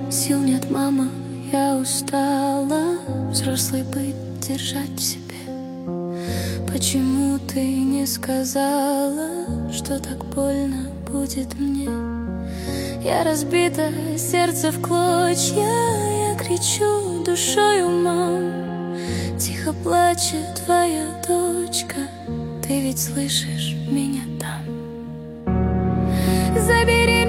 Сил нет, мама, я устала взрослый быть, держать в себе. Почему ты не сказала, что так больно будет мне? Я разбита, сердце в клочья, я кричу душою, мам. Тихо плачет твоя дочка, ты ведь слышишь меня там. Забери